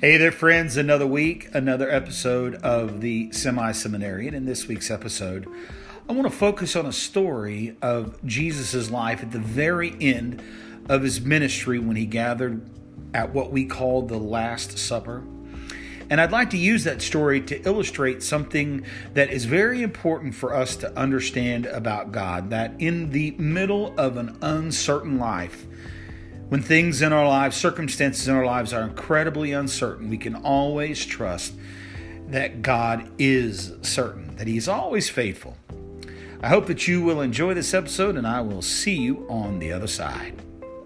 Hey there, friends. Another week, another episode of the Semi-Seminarian. In this week's episode, I want to focus on a story of Jesus' life at the very end of his ministry when he gathered at what we call the Last Supper. And I'd like to use that story to illustrate something that is very important for us to understand about God, that in the middle of an uncertain life, when things in our lives, circumstances in our lives are incredibly uncertain, we can always trust that God is certain, that He is always faithful. I hope that you will enjoy this episode, and I will see you on the other side.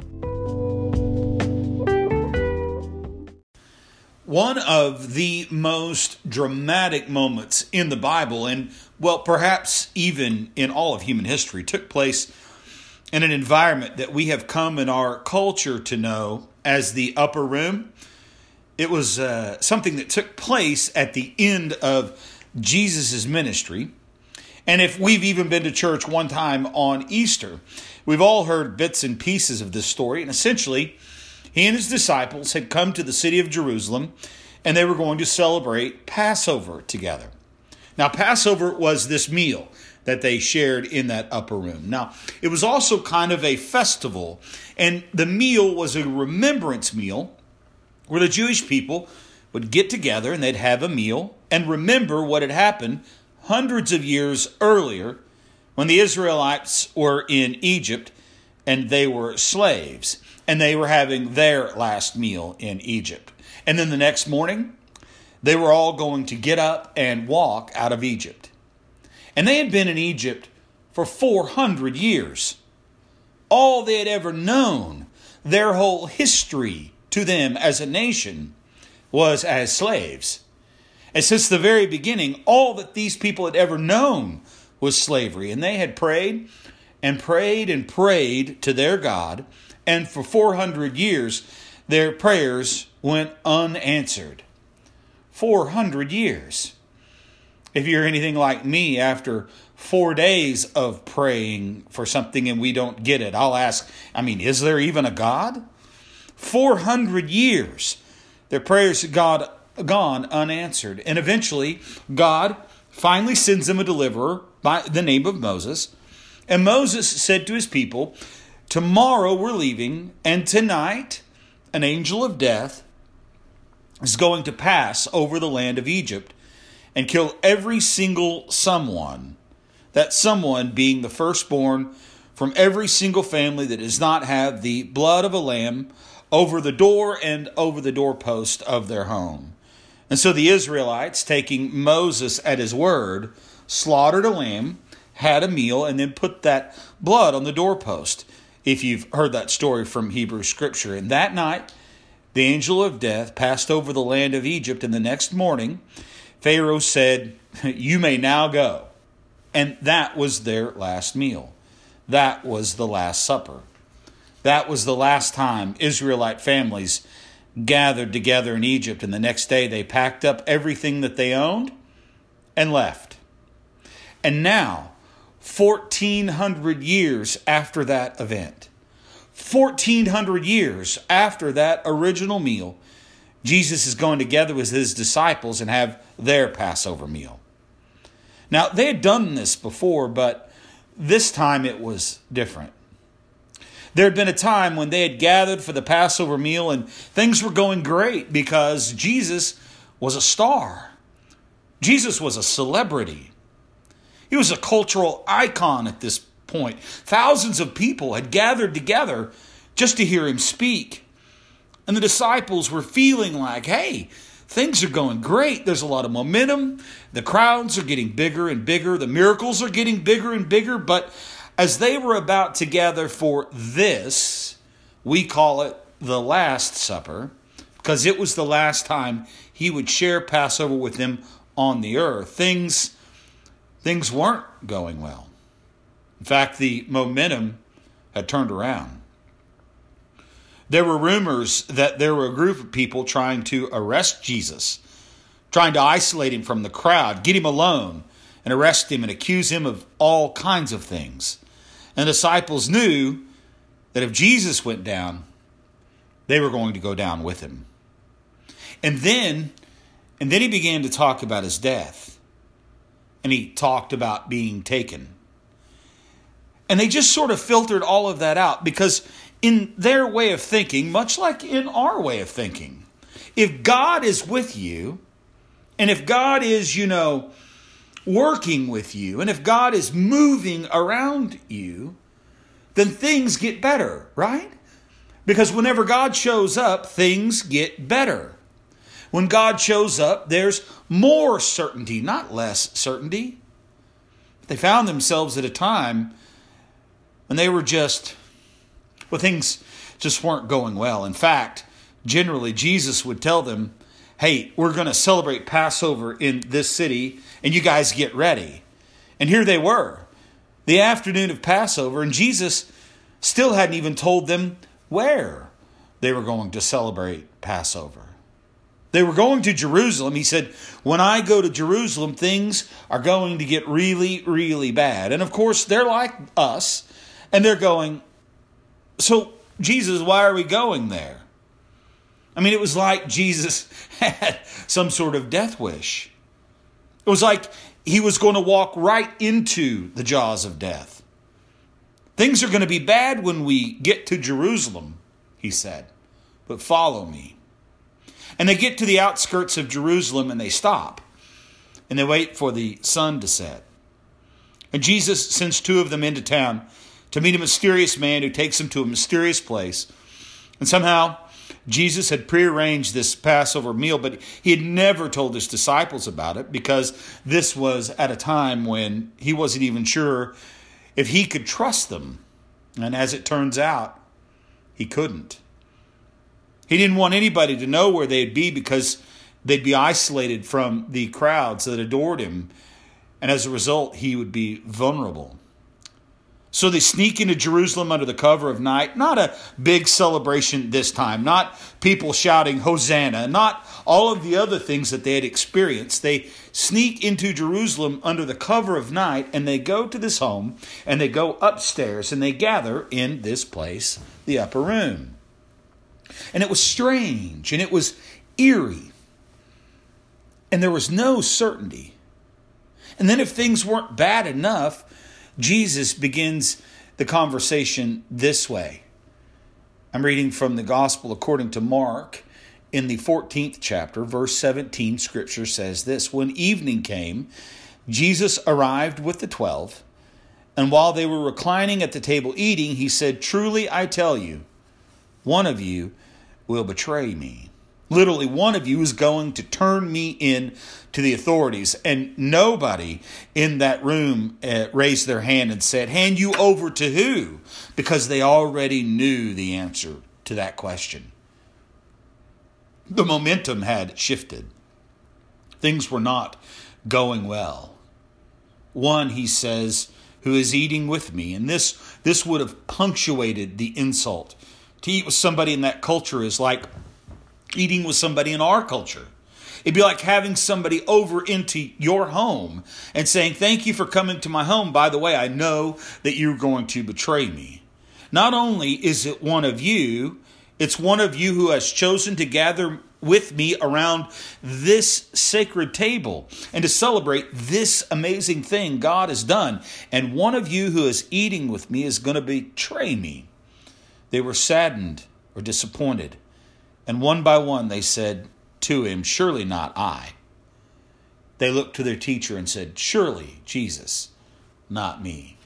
One of the most dramatic moments in the Bible, and perhaps even in all of human history, took place in an environment that we have come in our culture to know as the upper room. It was something that took place at the end of Jesus' ministry. And if we've even been to church one time on Easter, we've all heard bits and pieces of this story. And essentially, he and his disciples had come to the city of Jerusalem, and they were going to celebrate Passover together. Now, Passover was this meal that they shared in that upper room. Now, it was also kind of a festival, and the meal was a remembrance meal where the Jewish people would get together and they'd have a meal and remember what had happened hundreds of years earlier when the Israelites were in Egypt and they were slaves and they were having their last meal in Egypt. And then the next morning, they were all going to get up and walk out of Egypt. And they had been in Egypt for 400 years. All they had ever known, their whole history to them as a nation, was as slaves. And since the very beginning, all that these people had ever known was slavery. And they had prayed and prayed and prayed to their God. And for 400 years, their prayers went unanswered. 400 years. If you're anything like me, after 4 days of praying for something and we don't get it, I'll ask, is there even a God? 400 years, their prayers had gone unanswered. And eventually, God finally sends them a deliverer by the name of Moses. And Moses said to his people, tomorrow we're leaving, and tonight an angel of death is going to pass over the land of Egypt and kill every single someone, that someone being the firstborn from every single family that does not have the blood of a lamb over the door and over the doorpost of their home. And so the Israelites, taking Moses at his word, slaughtered a lamb, had a meal, and then put that blood on the doorpost, if you've heard that story from Hebrew Scripture. And that night, the angel of death passed over the land of Egypt, and the next morning, Pharaoh said, you may now go. And that was their last meal. That was the Last Supper. That was the last time Israelite families gathered together in Egypt. And the next day they packed up everything that they owned and left. And now, 1,400 years after that event, 1,400 years after that original meal, Jesus is going together with his disciples and have their Passover meal. Now, they had done this before, but this time it was different. There had been a time when they had gathered for the Passover meal and things were going great because Jesus was a star. Jesus was a celebrity. He was a cultural icon at this point. Thousands of people had gathered together just to hear him speak. And the disciples were feeling like, hey, things are going great. There's a lot of momentum. The crowds are getting bigger and bigger. The miracles are getting bigger and bigger. But as they were about to gather for this, we call it the Last Supper, because it was the last time he would share Passover with them on the earth. Things weren't going well. In fact, the momentum had turned around. There were rumors that there were a group of people trying to arrest Jesus, trying to isolate him from the crowd, get him alone, and arrest him and accuse him of all kinds of things. And the disciples knew that if Jesus went down, they were going to go down with him. And then he began to talk about his death. And he talked about being taken. And they just sort of filtered all of that out because in their way of thinking, much like in our way of thinking, if God is with you, and if God is, working with you, and if God is moving around you, then things get better, right? Because whenever God shows up, things get better. When God shows up, there's more certainty, not less certainty. They found themselves at a time when they were things just weren't going well. In fact, generally, Jesus would tell them, hey, we're going to celebrate Passover in this city, and you guys get ready. And here they were, the afternoon of Passover, and Jesus still hadn't even told them where they were going to celebrate Passover. They were going to Jerusalem. He said, when I go to Jerusalem, things are going to get really, really bad. And of course, they're like us, and they're going, so Jesus, why are we going there? I mean, it was like Jesus had some sort of death wish. It was like he was going to walk right into the jaws of death. Things are going to be bad when we get to Jerusalem, he said, but follow me. And they get to the outskirts of Jerusalem and they stop. And they wait for the sun to set. And Jesus sends two of them into town to meet a mysterious man who takes them to a mysterious place. And somehow Jesus had prearranged this Passover meal, but he had never told his disciples about it because this was at a time when he wasn't even sure if he could trust them. And as it turns out, he couldn't. He didn't want anybody to know where they'd be because they'd be isolated from the crowds that adored him. And as a result, he would be vulnerable. So they sneak into Jerusalem under the cover of night. Not a big celebration this time. Not people shouting Hosanna. Not all of the other things that they had experienced. They sneak into Jerusalem under the cover of night and they go to this home and they go upstairs and they gather in this place, the upper room. And it was strange and it was eerie. And there was no certainty. And then if things weren't bad enough, Jesus begins the conversation this way. I'm reading from the Gospel according to Mark in the 14th chapter, verse 17. Scripture says this: when evening came, Jesus arrived with the 12, and while they were reclining at the table eating, he said, truly I tell you, one of you will betray me. Literally, one of you is going to turn me in to the authorities. And nobody in that room raised their hand and said, hand you over to who? Because they already knew the answer to that question. The momentum had shifted. Things were not going well. One, he says, who is eating with me. And this would have punctuated the insult. To eat with somebody in that culture is like eating with somebody in our culture. It'd be like having somebody over into your home and saying, thank you for coming to my home. By the way, I know that you're going to betray me. Not only is it one of you, it's one of you who has chosen to gather with me around this sacred table and to celebrate this amazing thing God has done. And one of you who is eating with me is going to betray me. They were saddened or disappointed. And one by one they said to him, surely not I. They looked to their teacher and said, surely, Jesus, not me.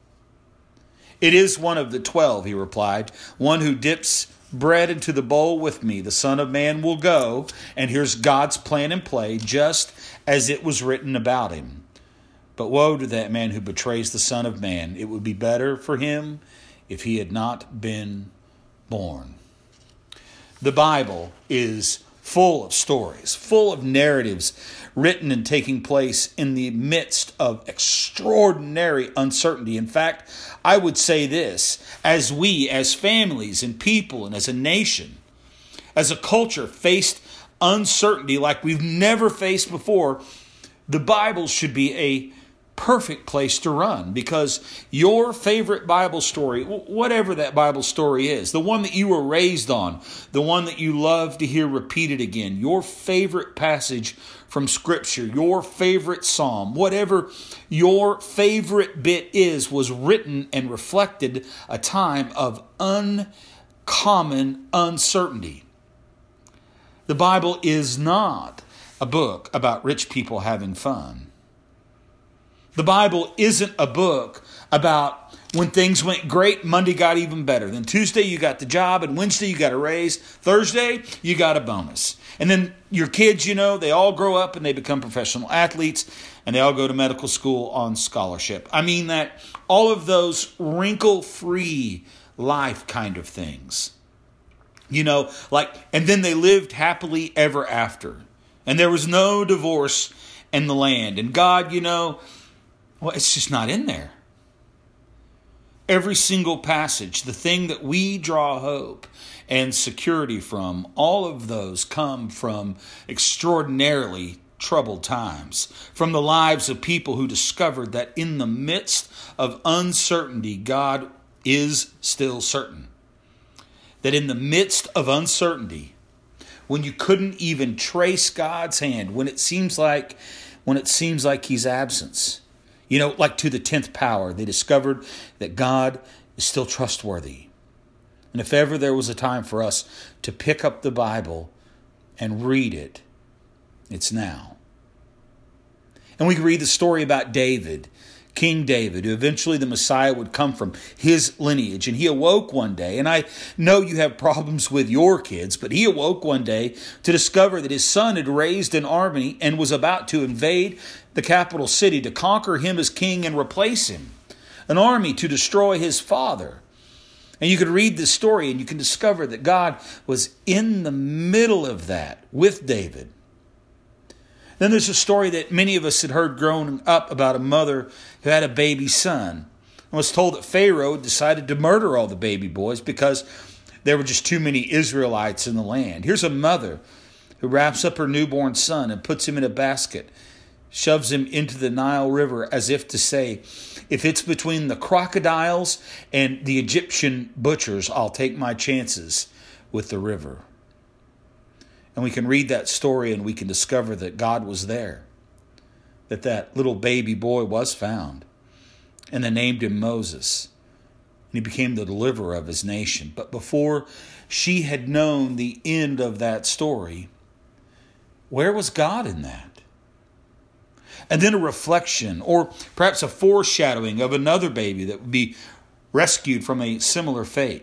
It is one of the 12, he replied, one who dips bread into the bowl with me. The Son of Man will go, and here's God's plan in play, just as it was written about him. But woe to that man who betrays the Son of Man. It would be better for him if he had not been born. The Bible is full of stories, full of narratives written and taking place in the midst of extraordinary uncertainty. In fact, I would say this, as we, as families and people and as a nation, as a culture faced uncertainty like we've never faced before, the Bible should be a perfect place to run, because your favorite Bible story, whatever that Bible story is, the one that you were raised on, the one that you love to hear repeated again, your favorite passage from Scripture, your favorite psalm, whatever your favorite bit is, was written and reflected a time of uncommon uncertainty. The Bible is not a book about rich people having fun. The Bible isn't a book about when things went great, Monday got even better. Then Tuesday you got the job, and Wednesday you got a raise. Thursday you got a bonus. And then your kids, they all grow up and they become professional athletes, and they all go to medical school on scholarship. I mean that all of those wrinkle-free life kind of things. And then they lived happily ever after. And there was no divorce in the land. And God, it's just not in there. Every single passage, the thing that we draw hope and security from, all of those come from extraordinarily troubled times, from the lives of people who discovered that in the midst of uncertainty, God is still certain. That in the midst of uncertainty, when you couldn't even trace God's hand, when it seems like He's absent, like to the 10th power, they discovered that God is still trustworthy. And if ever there was a time for us to pick up the Bible and read it, it's now. And we can read the story about David, King David, who eventually the Messiah would come from his lineage. And he awoke one day, and I know you have problems with your kids, but he awoke one day to discover that his son had raised an army and was about to invade the capital city to conquer him as king and replace him. An army to destroy his father. And you could read this story and you can discover that God was in the middle of that with David. Then there's a story that many of us had heard growing up about a mother who had a baby son and was told that Pharaoh decided to murder all the baby boys because there were just too many Israelites in the land. Here's a mother who wraps up her newborn son and puts him in a basket, shoves him into the Nile River as if to say, if it's between the crocodiles and the Egyptian butchers, I'll take my chances with the river. And we can read that story and we can discover that God was there, that little baby boy was found, and they named him Moses. And he became the deliverer of his nation. But before she had known the end of that story, where was God in that? And then a reflection, or perhaps a foreshadowing of another baby that would be rescued from a similar fate.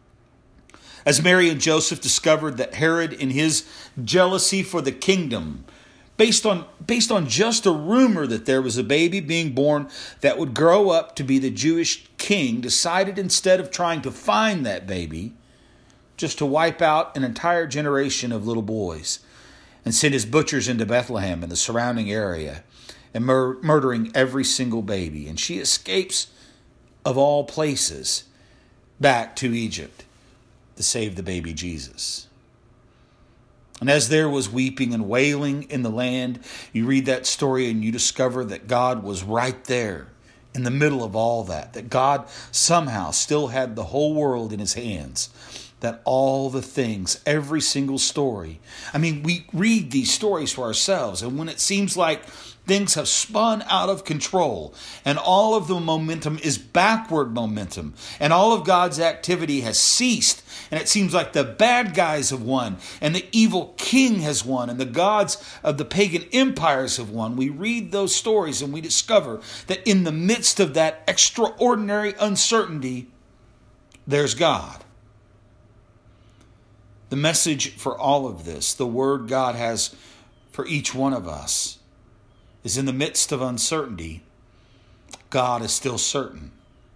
As Mary and Joseph discovered that Herod, in his jealousy for the kingdom, based on just a rumor that there was a baby being born that would grow up to be the Jewish king, decided instead of trying to find that baby, just to wipe out an entire generation of little boys and send his butchers into Bethlehem and the surrounding area and murdering every single baby. And she escapes, of all places, back to Egypt to save the baby Jesus. And as there was weeping and wailing in the land, you read that story and you discover that God was right there in the middle of all that God somehow still had the whole world in his hands, that all the things, every single story. I mean, we read these stories for ourselves, and when it seems like things have spun out of control and all of the momentum is backward momentum and all of God's activity has ceased and it seems like the bad guys have won and the evil king has won and the gods of the pagan empires have won, we read those stories and we discover that in the midst of that extraordinary uncertainty, there's God. The message for all of this, the word God has for each one of us, is in the midst of uncertainty, God is still certain.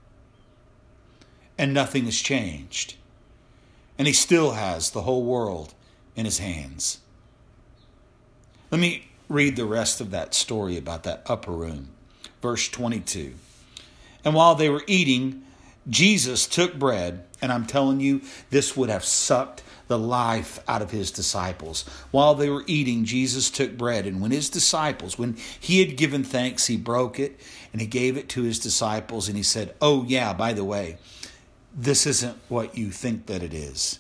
And nothing has changed. And he still has the whole world in his hands. Let me read the rest of that story about that upper room. Verse 22. And while they were eating, Jesus took bread, and I'm telling you, this would have sucked the life out of his disciples. While they were eating, Jesus took bread, and when he had given thanks, he broke it, and he gave it to his disciples, and he said, "Oh yeah, by the way, this isn't what you think that it is.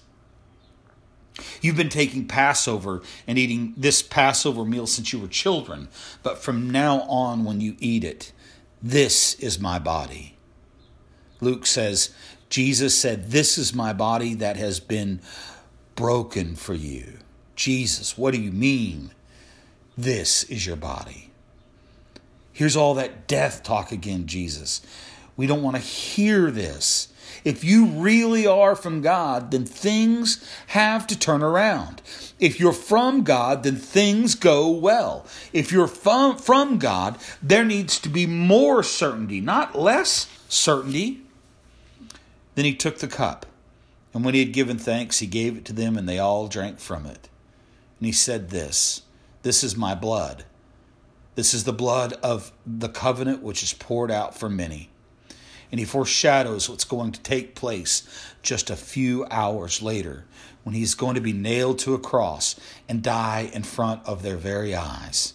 You've been taking Passover and eating this Passover meal since you were children, but from now on when you eat it, this is my body." Luke says, Jesus said, "This is my body that has been broken for you." Jesus, what do you mean? This is your body. Here's all that death talk again, Jesus. We don't want to hear this. If you really are from God, then things have to turn around. If you're from God, then things go well. If you're from God, there needs to be more certainty, not less certainty. Then he took the cup, and when he had given thanks, he gave it to them, and they all drank from it. And he said this is my blood. This is the blood of the covenant which is poured out for many. And he foreshadows what's going to take place just a few hours later, when he's going to be nailed to a cross and die in front of their very eyes.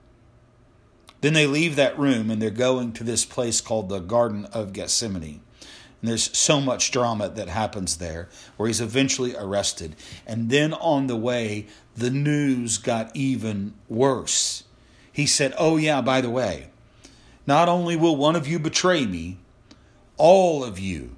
Then they leave that room, and they're going to this place called the Garden of Gethsemane. And there's so much drama that happens there, where he's eventually arrested. And then on the way, the news got even worse. He said, "Oh yeah, by the way, not only will one of you betray me, all of you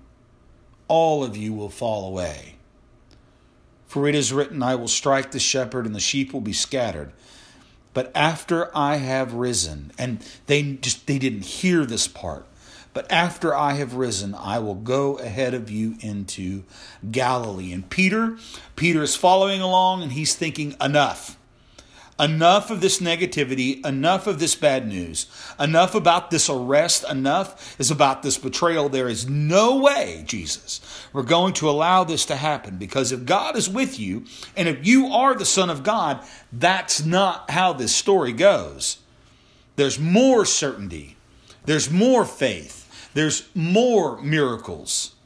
will fall away. For it is written, I will strike the shepherd and the sheep will be scattered. But after I have risen," and they didn't hear this part, "but after I have risen, I will go ahead of you into Galilee." And Peter is following along, and he's thinking, enough. Enough of this negativity, enough of this bad news, enough about this arrest, enough is about this betrayal. There is no way, Jesus, we're going to allow this to happen, because if God is with you, and if you are the Son of God, that's not how this story goes. There's more certainty. There's more faith. There's more miracles.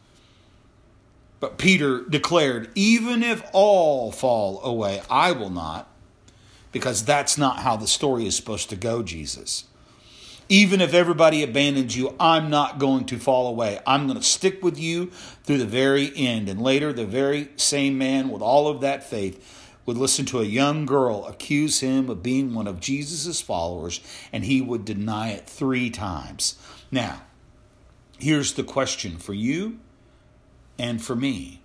But Peter declared, "Even if all fall away, I will not." Because that's not how the story is supposed to go, Jesus. Even if everybody abandons you, I'm not going to fall away. I'm going to stick with you through the very end. And later, the very same man with all of that faith would listen to a young girl accuse him of being one of Jesus' followers, and he would deny it 3 times. Now, here's the question for you and for me.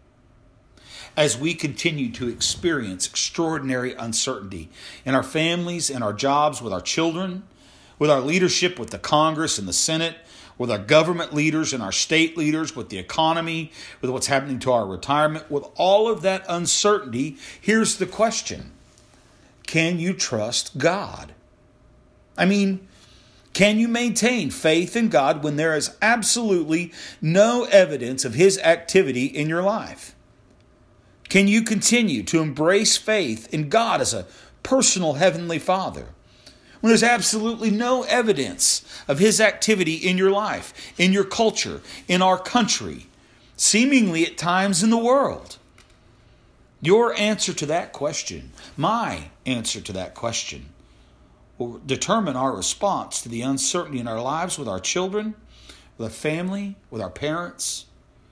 As we continue to experience extraordinary uncertainty in our families, in our jobs, with our children, with our leadership, with the Congress and the Senate, with our government leaders and our state leaders, with the economy, with what's happening to our retirement, with all of that uncertainty, here's the question. Can you trust God? I mean, can you maintain faith in God when there is absolutely no evidence of His activity in your life? Can you continue to embrace faith in God as a personal Heavenly Father when there's absolutely no evidence of His activity in your life, in your culture, in our country, seemingly at times in the world? Your answer to that question, my answer to that question, will determine our response to the uncertainty in our lives with our children, with our family, with our parents.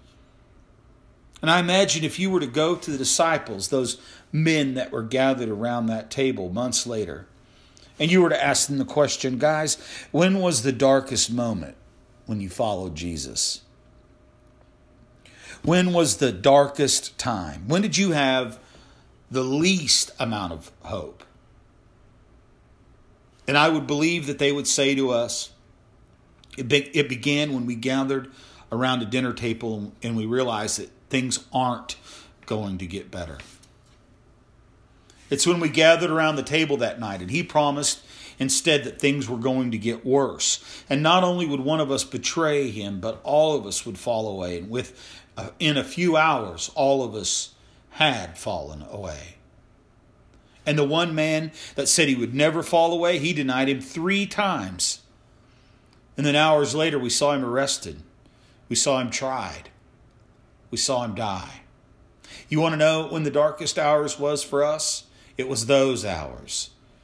And I imagine if you were to go to the disciples, those men that were gathered around that table months later, and you were to ask them the question, guys, when was the darkest moment when you followed Jesus? When was the darkest time? When did you have the least amount of hope? And I would believe that they would say to us, it began when we gathered around a dinner table and we realized that things aren't going to get better. It's when we gathered around the table that night and He promised instead that things were going to get worse. And not only would one of us betray Him, but all of us would fall away. And in a few hours, all of us had fallen away. And the one man that said he would never fall away, he denied Him 3 times. And then hours later, we saw him arrested. We saw him tried. We saw him die. You want to know when the darkest hours was for us? It was those hours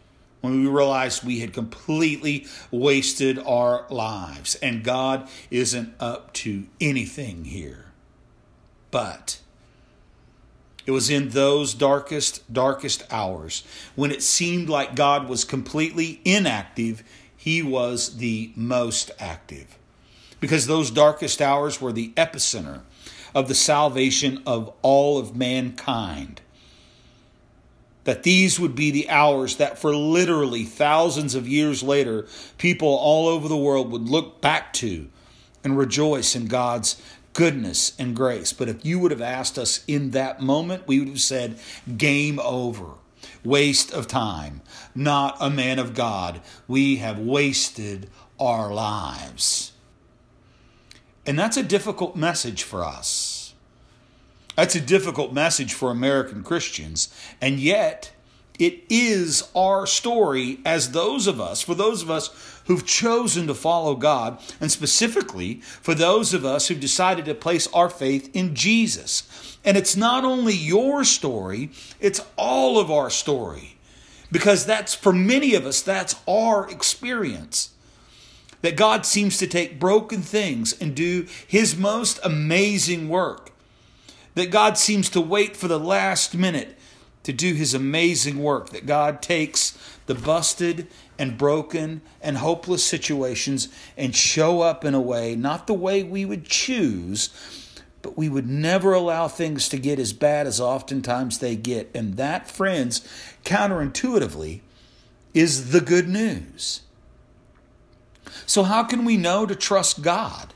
when we realized we had completely wasted our lives and God isn't up to anything here. But it was in those darkest hours when it seemed like God was completely inactive, He was the most active. Because those darkest hours were the epicenter of the salvation of all of mankind. That these would be the hours that for literally thousands of years later, people all over the world would look back to and rejoice in God's goodness and grace. But if you would have asked us in that moment, we would have said, game over. Waste of time. Not a man of God. We have wasted our lives. And that's a difficult message for us. That's a difficult message for American Christians. And yet, it is our story as for those of us who've chosen to follow God, and specifically for those of us who've decided to place our faith in Jesus. And it's not only your story, it's all of our story. Because that's, for many of us, that's our experience. That God seems to take broken things and do His most amazing work. That God seems to wait for the last minute to do His amazing work. That God takes the busted and broken and hopeless situations and show up in a way, not the way we would choose, but we would never allow things to get as bad as oftentimes they get. And that, friends, counterintuitively, is the good news. So how can we know to trust God?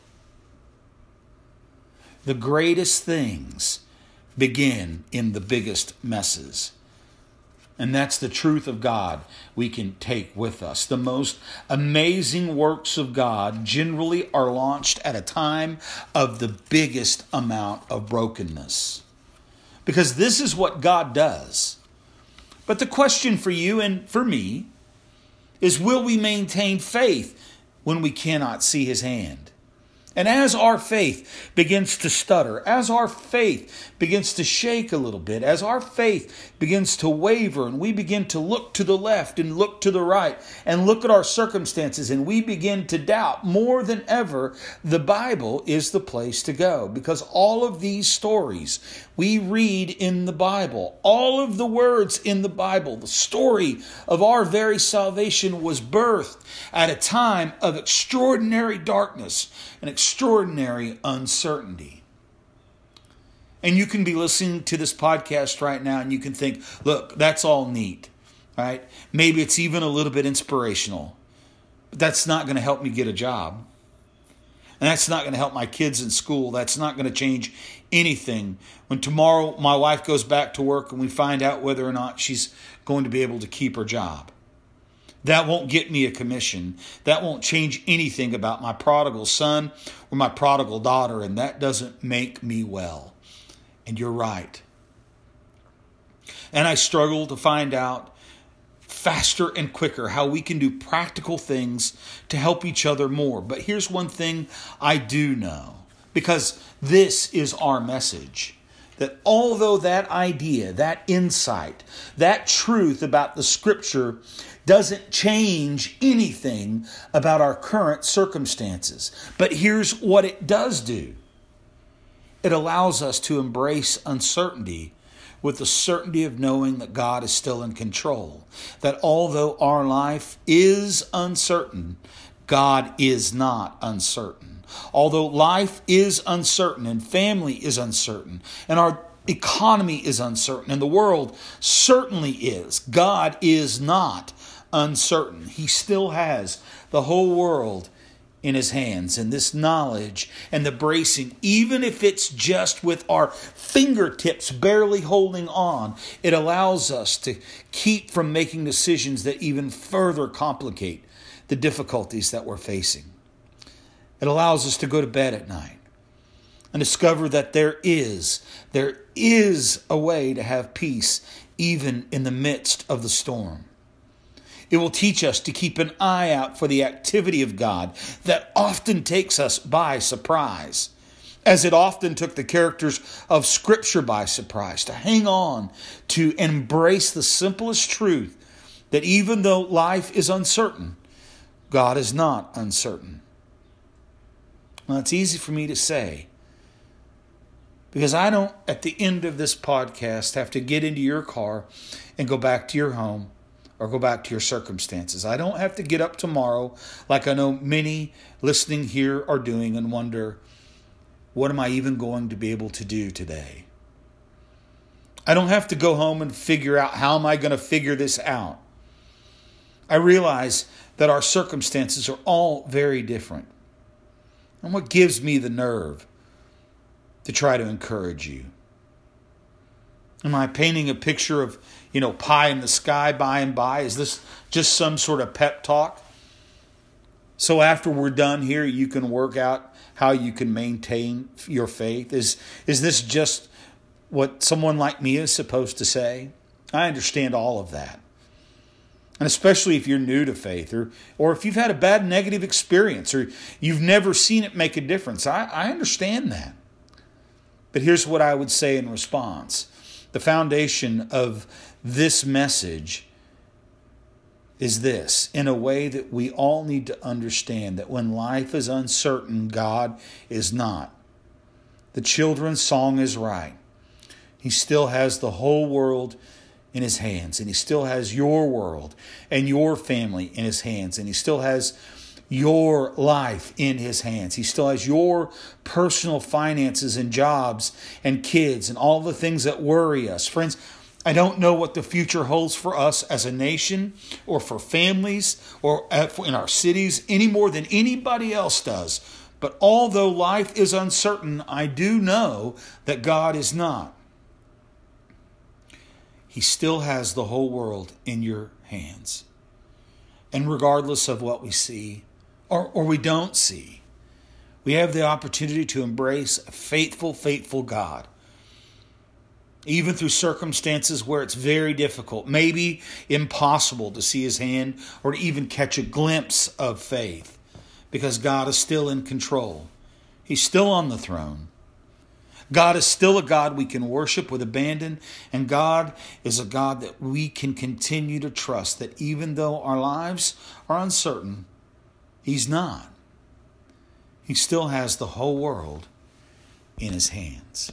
The greatest things begin in the biggest messes. And that's the truth of God we can take with us. The most amazing works of God generally are launched at a time of the biggest amount of brokenness. Because this is what God does. But the question for you and for me is, will we maintain faith when we cannot see His hand? And as our faith begins to stutter, as our faith begins to shake a little bit, as our faith begins to waver, and we begin to look to the left and look to the right and look at our circumstances, and we begin to doubt more than ever, the Bible is the place to go. Because all of these stories we read in the Bible, all of the words in the Bible, the story of our very salvation was birthed at a time of extraordinary darkness and extraordinary uncertainty. And you can be listening to this podcast right now and you can think, look, that's all neat, right? Maybe it's even a little bit inspirational, but that's not going to help me get a job. And that's not going to help my kids in school. That's not going to change anything. When tomorrow my wife goes back to work and we find out whether or not she's going to be able to keep her job. That won't get me a commission. That won't change anything about my prodigal son or my prodigal daughter, and that doesn't make me well. And you're right. And I struggle to find out faster and quicker how we can do practical things to help each other more. But here's one thing I do know, because this is our message. That although that idea, that insight, that truth about the Scripture doesn't change anything about our current circumstances. But here's what it does do. It allows us to embrace uncertainty with the certainty of knowing that God is still in control. That although our life is uncertain, God is not uncertain. Although life is uncertain and family is uncertain and our economy is uncertain and the world certainly is, God is not uncertain. He still has the whole world in His hands. And this knowledge and the bracing, even if it's just with our fingertips barely holding on, it allows us to keep from making decisions that even further complicate the difficulties that we're facing. It allows us to go to bed at night and discover that there is a way to have peace even in the midst of the storm. It will teach us to keep an eye out for the activity of God that often takes us by surprise, as it often took the characters of Scripture by surprise, to hang on to embrace the simplest truth that even though life is uncertain, God is not uncertain. Well, it's easy for me to say, because I don't, at the end of this podcast, have to get into your car and go back to your home or go back to your circumstances. I don't have to get up tomorrow like I know many listening here are doing and wonder, what am I even going to be able to do today? I don't have to go home and figure out how am I going to figure this out. I realize that our circumstances are all very different. And what gives me the nerve to try to encourage you? Am I painting a picture of, pie in the sky by and by? Is this just some sort of pep talk? So after we're done here, you can work out how you can maintain your faith? Is this just what someone like me is supposed to say? I understand all of that. And especially if you're new to faith or if you've had a bad negative experience or you've never seen it make a difference, I understand that. But here's what I would say in response. The foundation of this message is this: in a way that we all need to understand that when life is uncertain, God is not. The children's song is right. He still has the whole world in His hands, and He still has your world and your family in His hands, and He still has your life in His hands. He still has your personal finances and jobs and kids and all the things that worry us. Friends, I don't know what the future holds for us as a nation or for families or in our cities any more than anybody else does. But although life is uncertain, I do know that God is not. He still has the whole world in your hands. And regardless of what we see or we don't see, we have the opportunity to embrace a faithful, faithful God. Even through circumstances where it's very difficult, maybe impossible to see His hand or to even catch a glimpse of faith, because God is still in control. He's still on the throne. God is still a God we can worship with abandon, and God is a God that we can continue to trust, that even though our lives are uncertain, He's not. He still has the whole world in His hands.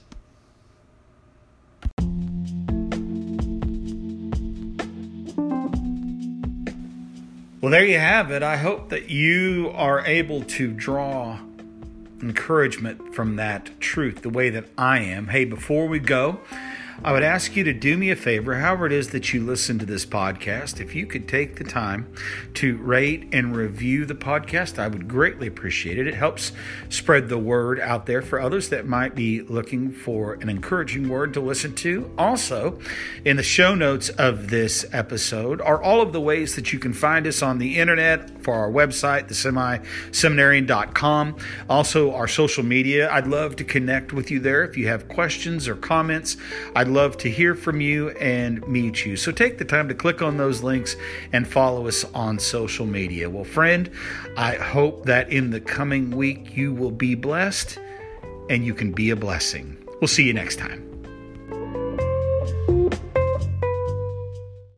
Well, there you have it. I hope that you are able to draw encouragement from that truth the way that I am. Hey, before we go, I would ask you to do me a favor, however it is that you listen to this podcast. If you could take the time to rate and review the podcast, I would greatly appreciate it. It helps spread the word out there for others that might be looking for an encouraging word to listen to. Also, in the show notes of this episode are all of the ways that you can find us on the internet, for our website, thesemiseminarian.com. Also, our social media. I'd love to connect with you there. If you have questions or comments, I'd love to hear from you and meet you. So take the time to click on those links and follow us on social media. Well, friend, I hope that in the coming week you will be blessed and you can be a blessing. We'll see you next time.